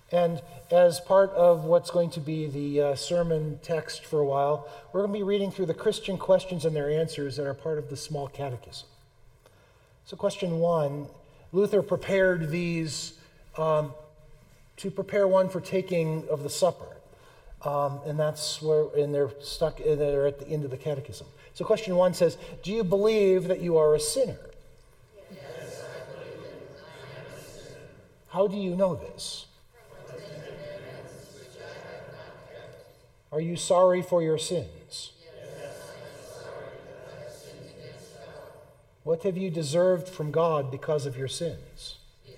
And as part of what's going to be the sermon text for a while, we're going to be reading through the Christian questions and their answers that are part of the Small Catechism. So question 1, Luther prepared these to prepare one for taking of the supper. And that's where, and they're at the end of the catechism. So question 1 says, do you believe that you are a sinner? Yes, I believe that I am a sinner. How do you know this? From the Ten Commandments, which I have not kept. Are you sorry for your sins? Yes, I am sorry that I have sinned against God. What have you deserved from God because of your sins?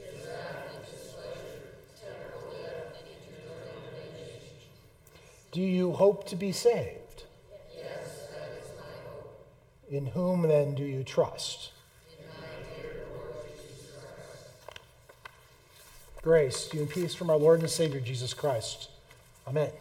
Do you hope to be saved? Yes, that is my hope. In whom then do you trust? In my dear Lord Jesus Christ. Grace to you and peace from our Lord and Savior Jesus Christ. Amen.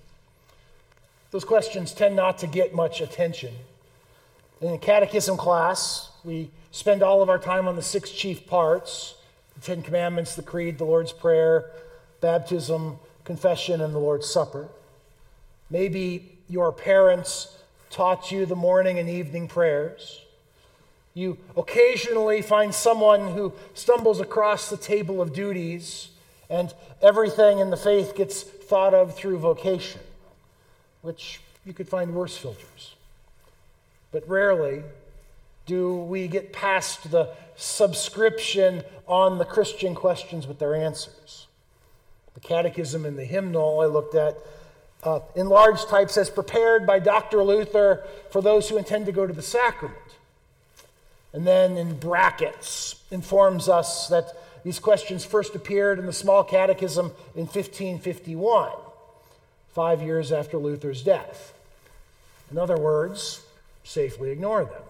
Those questions tend not to get much attention. In a catechism class, we spend all of our time on the 6 chief parts: the 10 Commandments, the Creed, the Lord's Prayer, baptism, confession, and the Lord's Supper. Maybe your parents taught you the morning and evening prayers. You occasionally find someone who stumbles across the table of duties, and everything in the faith gets thought of through vocation, which you could find worse filters. But rarely do we get past the subscription on the Christian questions with their answers. The catechism and the hymnal I looked at in large type says, prepared by Dr. Luther for those who intend to go to the sacrament. And then in brackets informs us that these questions first appeared in the Small Catechism in 1551, 5 years after Luther's death. In other words, safely ignore them.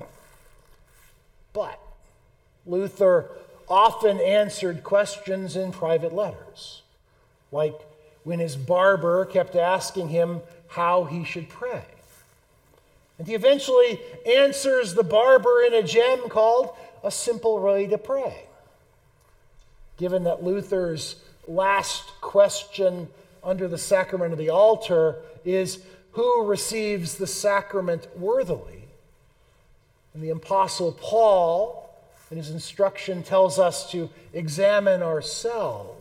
But Luther often answered questions in private letters, like when his barber kept asking him how he should pray. And he eventually answers the barber in a gem called A Simple Way to Pray. Given that Luther's last question under the sacrament of the altar is who receives the sacrament worthily, and the Apostle Paul in his instruction tells us to examine ourselves,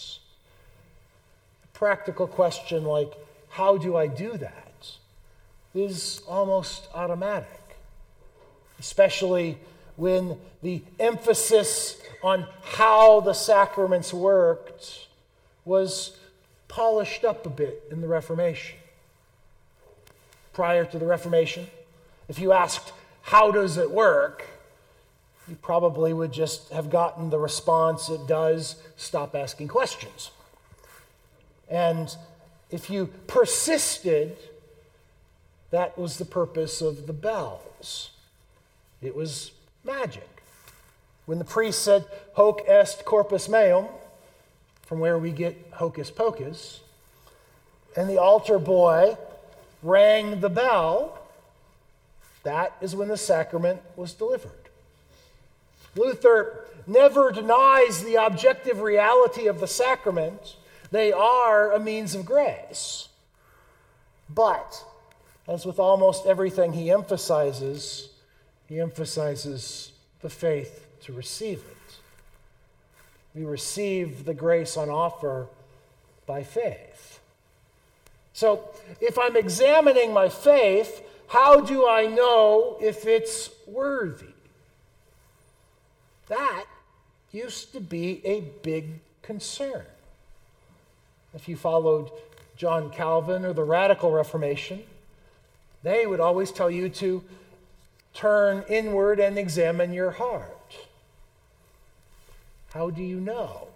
practical question like, how do I do that, is almost automatic, especially when the emphasis on how the sacraments worked was polished up a bit in the Reformation. Prior to the Reformation, if you asked, how does it work, you probably would just have gotten the response, it does, stop asking questions. And if you persisted, that was the purpose of the bells. It was magic. When the priest said, hoc est corpus meum, from where we get hocus pocus, and the altar boy rang the bell, that is when the sacrament was delivered. Luther never denies the objective reality of the sacrament. They are a means of grace. But, as with almost everything he emphasizes the faith to receive it. We receive the grace on offer by faith. So, if I'm examining my faith, how do I know if it's worthy? That used to be a big concern. If you followed John Calvin or the Radical Reformation, they would always tell you to turn inward and examine your heart. How do you know?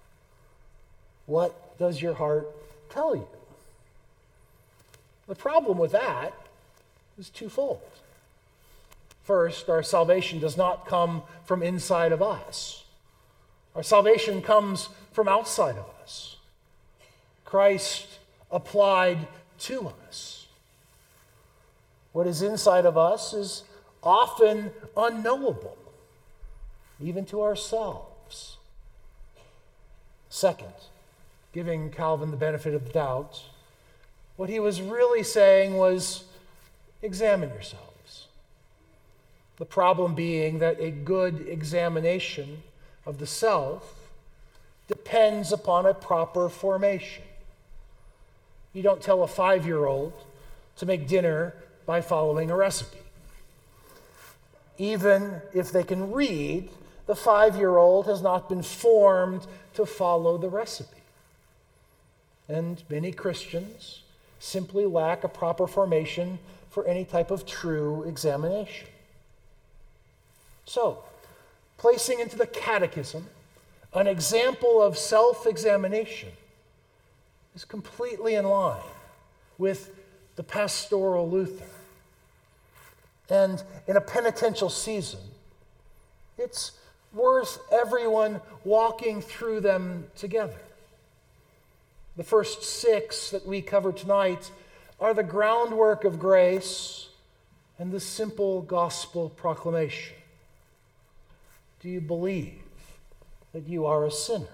What does your heart tell you? The problem with that is twofold. First, our salvation does not come from inside of us. Our salvation comes from outside of us. Christ applied to us. What is inside of us is often unknowable, even to ourselves. Second, giving Calvin the benefit of the doubt, what he was really saying was, examine yourselves. The problem being that a good examination of the self depends upon a proper formation. You don't tell a 5-year-old to make dinner by following a recipe. Even if they can read, the 5-year-old has not been formed to follow the recipe. And many Christians simply lack a proper formation for any type of true examination. So, placing into the catechism an example of self-examination is completely in line with the pastoral Luther. And in a penitential season, it's worth everyone walking through them together. The first 6 that we cover tonight are the groundwork of grace and the simple gospel proclamation. Do you believe that you are a sinner?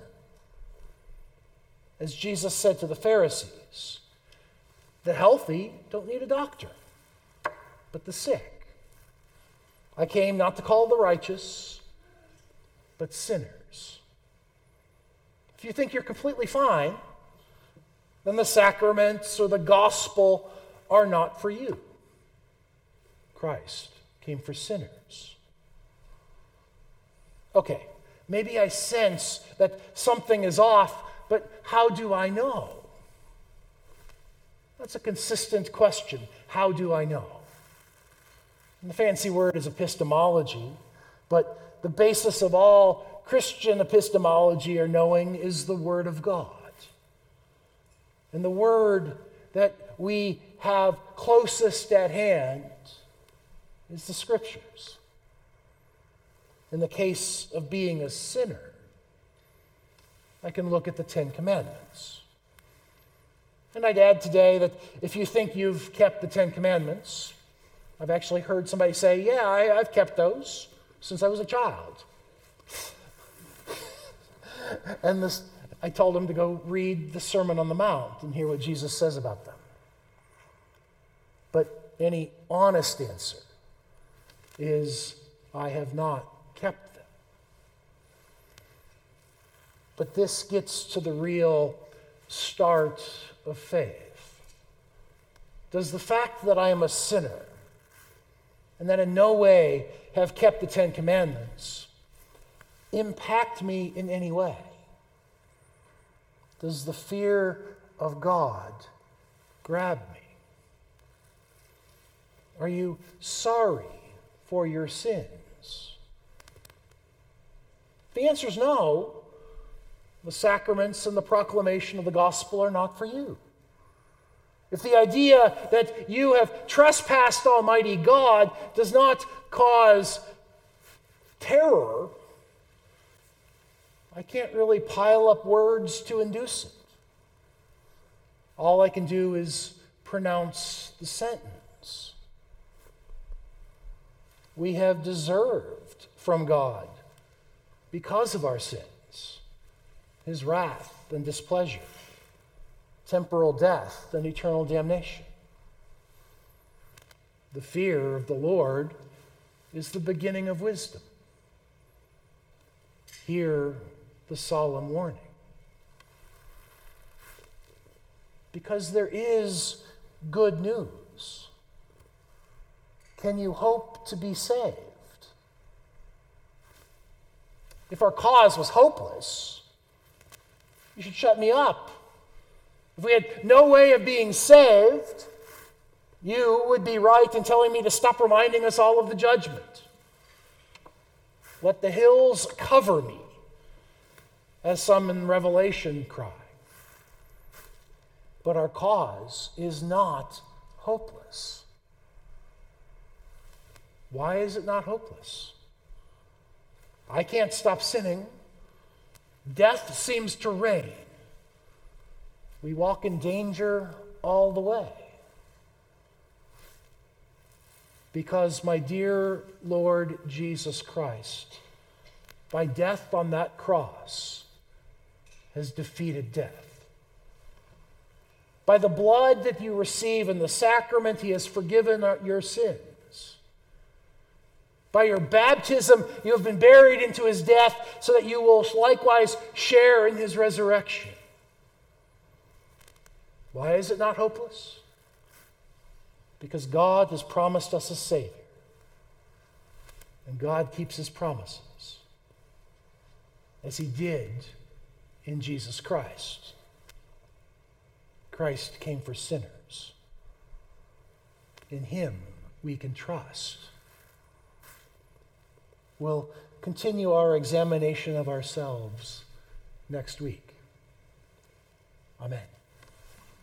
As Jesus said to the Pharisees, the healthy don't need a doctor, but the sick. I came not to call the righteous, but sinners. If you think you're completely fine, then the sacraments or the gospel are not for you. Christ came for sinners. Okay, maybe I sense that something is off, but how do I know? That's a consistent question. How do I know? And the fancy word is epistemology, but the basis of all Christian epistemology or knowing is the Word of God. And the word that we have closest at hand is the Scriptures. In the case of being a sinner, I can look at the 10 Commandments. And I'd add today that if you think you've kept the 10 Commandments, I've actually heard somebody say, yeah, I've kept those since I was a child. And I told him to go read the Sermon on the Mount and hear what Jesus says about them. But any honest answer is, I have not kept them. But this gets to the real start of faith. Does the fact that I am a sinner and that in no way have kept the 10 Commandments impact me in any way? Does the fear of God grab me? Are you sorry for your sins? If the answer is no, the sacraments and the proclamation of the gospel are not for you. If the idea that you have trespassed Almighty God does not cause terror, I can't really pile up words to induce it. All I can do is pronounce the sentence. We have deserved from God, because of our sins, His wrath and displeasure, temporal death and eternal damnation. The fear of the Lord is the beginning of wisdom. Hear the solemn warning. Because there is good news. Can you hope to be saved? If our cause was hopeless, you should shut me up. If we had no way of being saved, you would be right in telling me to stop reminding us all of the judgment. Let the hills cover me, as some in Revelation cry. But our cause is not hopeless. Why is it not hopeless? I can't stop sinning. Death seems to reign. We walk in danger all the way. Because my dear Lord Jesus Christ, by death on that cross, has defeated death. By the blood that you receive in the sacrament, He has forgiven your sins. By your baptism, you have been buried into His death so that you will likewise share in His resurrection. Why is it not hopeless? Because God has promised us a Savior. And God keeps His promises, as He did in Jesus Christ. Christ came for sinners. In Him we can trust. We'll continue our examination of ourselves next week. Amen.